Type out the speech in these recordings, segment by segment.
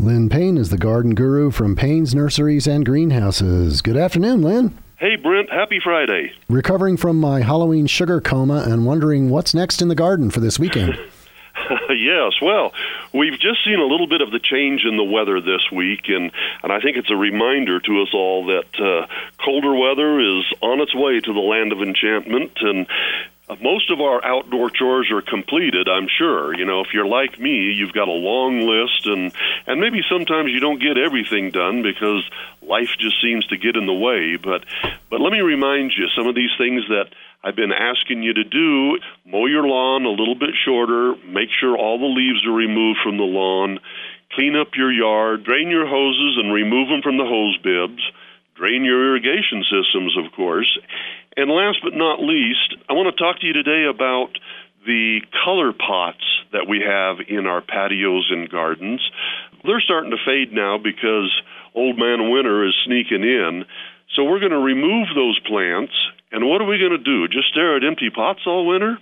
Lynn Payne is the garden guru from Payne's Nurseries and Greenhouses. Good afternoon, Lynn. Hey, Brent. Happy Friday. Recovering from my Halloween sugar coma and wondering what's next in the garden for this weekend. Yes, well, we've just seen a little bit of the change in the weather this week, and I think it's a reminder to us all that colder weather is on its way to the land of enchantment, and most of our outdoor chores are completed, I'm sure. You know, if you're like me, you've got a long list, and maybe sometimes you don't get everything done because life just seems to get in the way. But let me remind you, some of these things that I've been asking you to do: mow your lawn a little bit shorter, make sure all the leaves are removed from the lawn, clean up your yard, drain your hoses and remove them from the hose bibs, drain your irrigation systems, of course. And last but not least, I want to talk to you today about the color pots that we have in our patios and gardens. They're starting to fade now because Old Man Winter is sneaking in. So we're going to remove those plants. And what are we going to do? Just stare at empty pots all winter?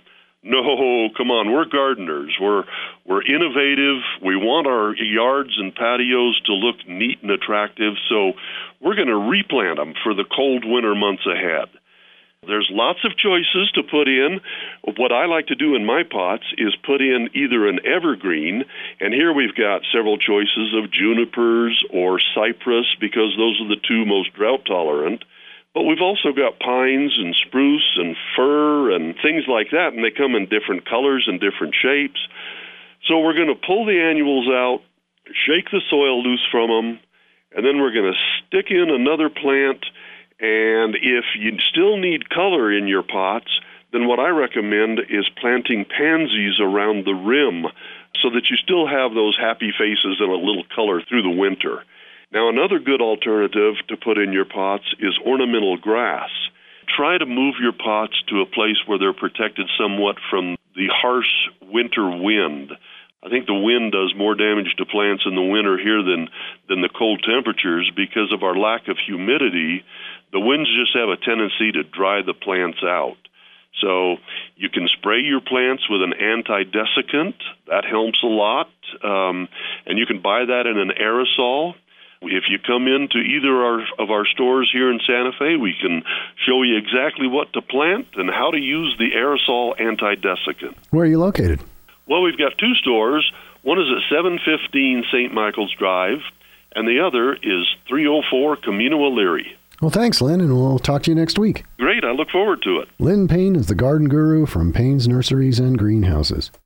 No, come on, we're gardeners. We're innovative. We want our yards and patios to look neat and attractive. So we're going to replant them for the cold winter months ahead. There's lots of choices to put in. What I like to do in my pots is put in either an evergreen, and here we've got several choices of junipers or cypress because those are the two most drought tolerant. But we've also got pines and spruce and fir and things like that, and they come in different colors and different shapes. So we're going to pull the annuals out, shake the soil loose from them, and then we're going to stick in another plant. And if you still need color in your pots, then what I recommend is planting pansies around the rim so that you still have those happy faces and a little color through the winter. Now, another good alternative to put in your pots is ornamental grass. Try to move your pots to a place where they're protected somewhat from the harsh winter wind. I think the wind does more damage to plants in the winter here than the cold temperatures because of our lack of humidity. The winds just have a tendency to dry the plants out. So you can spray your plants with an anti-desiccant. That helps a lot. And you can buy that in an aerosol. If you come into either of our stores here in Santa Fe, we can show you exactly what to plant and how to use the aerosol anti-desiccant. Where are you located? Well, we've got two stores. One is at 715 St. Michael's Drive, and the other is 304 Camino O'Leary. Well, thanks, Lynn, and we'll talk to you next week. Great. I look forward to it. Lynn Payne is the garden guru from Payne's Nurseries and Greenhouses.